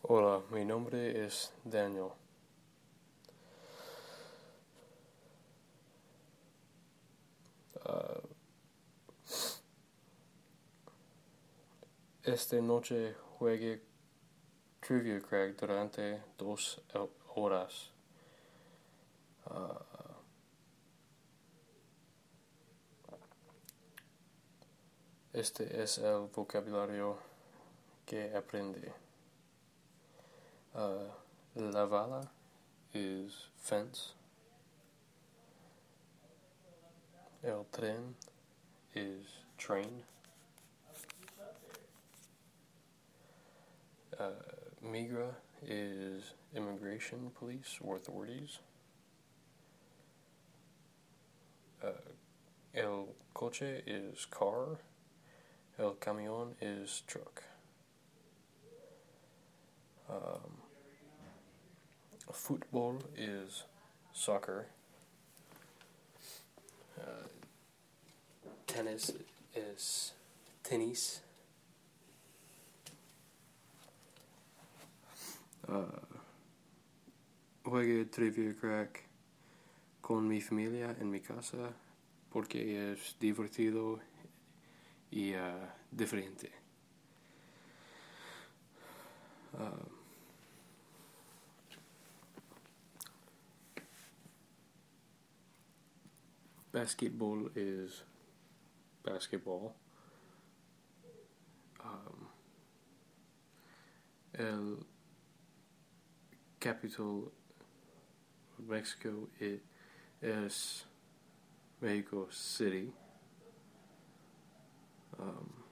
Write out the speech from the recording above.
Hola, mi nombre es Daniel. Ah, esta noche juegue Trivia Craig durante 2 horas. Ah, este es el vocabulario que aprendí. Uh, la vala is fence. El tren is train. Migra is immigration police or authorities. El coche is car. El camión is truck. Football is soccer. Tennis is tenis. Juegue Trivia Crack con mi familia en mi casa porque es divertido y diferente. Basketball is basketball. El capital of Mexico es Mexico City.